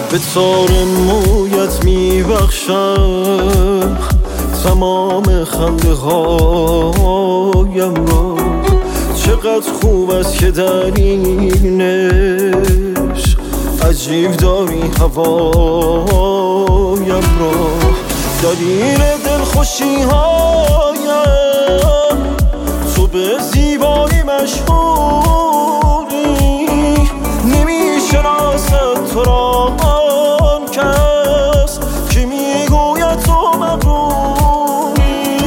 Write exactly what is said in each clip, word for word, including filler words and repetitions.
به تار مویت میبخشم تمام خنده هایم را. چقدر خوب است که در این عشق عجیب داری هوایم را. دلیل دلخوشی هایم تو به زیبایی مشهوری، نمیشناسد تو را آن کس که میگوید تو مغروری.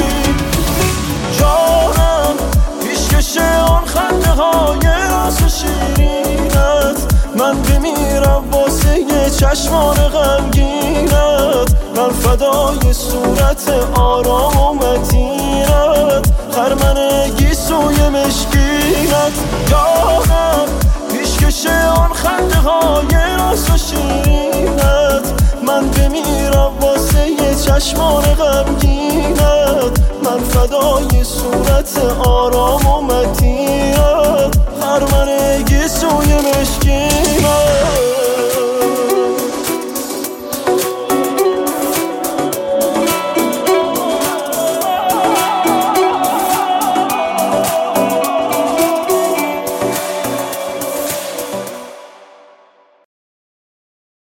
جانم پیشکش آن خنده های راست و شیرینت، من بمیرم واسه یه چشمان غمگینت. من فدای صورت آرام و متینت، خرمن گیسوی مشکینت. جانم پیشکش آن خنده های راست و شیرینت، من بمیرم واسه یه چشمان غمگینت. من فدای صورت آرام و متینت، خرمن گیسوی مشکینت.